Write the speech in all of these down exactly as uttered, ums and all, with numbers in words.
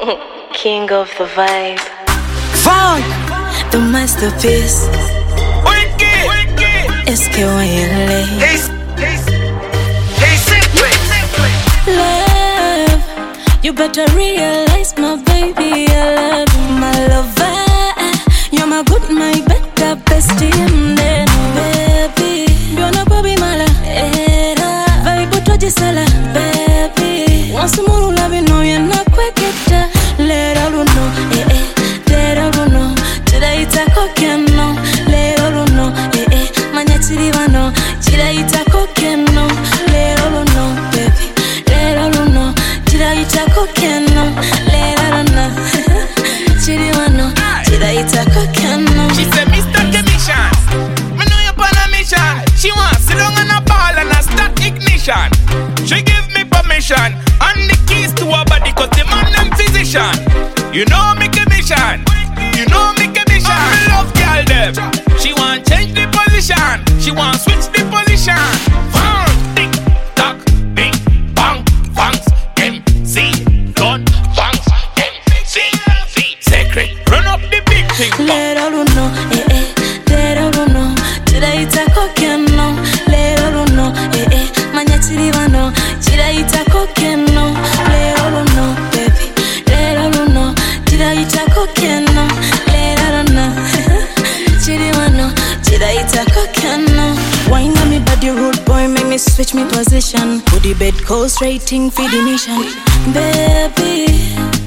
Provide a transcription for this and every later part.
King of the vibe. Funk, the masterpiece. Wicked, wicked. S K Y L A. Hey, hey, hey, simply, simply. Love, you better realize, my baby, I love you, my lover. You're my good, my better bestie, then baby. You're not baby, mala. Era, vibe to sala, baby. Once more, love you know you're not quick it. Let all know, eh eh. Let all know. Today it's a cockeno. Let all know, eh eh. Manya chirivano. Today it's a cockeno. Let all know, baby. Let all know. Today it's a cockeno. Let all know. Chirivano. Today it's a cockeno. She said, Mister Commission, me know you're on a mission. She wants sit down on a ball and a start ignition. She give me permission and the keys to her body, cause the man them physician. You know me commission, you know me commission. I love girl them. She want change the position, she want switch the position. Funk, tick, tock, bing, bang, funks, M C, gun, funks, M C, C, secret. Run up the big thing. Let all know, eh eh. Let all know. Today it's a cockeno. Let all know, eh eh. Manya chirivano. Today it's a cockeno. Let all know, baby. Let all know. Today it's a cockeno. Let all know. Chirivano. Today it's a cockeno. Wine on me body, rude boy, make me switch me position. Put the bed coast rating for the mission, baby.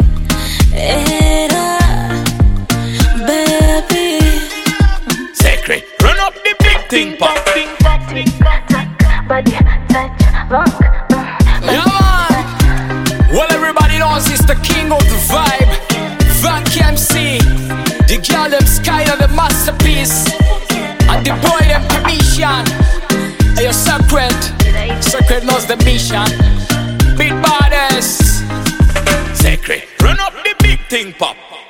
Era. Baby, Secret, run up the big thing, pop, thing, pop, thing, pop. Body, touch, rock. Yeah, man. Well, everybody knows it's the king of the vibe. Funk M C. The girl them sky of the masterpiece. And the boy them commission. Hey, your secret. Secret knows the mission. Big baddest. Secret, run up the big thing, pop.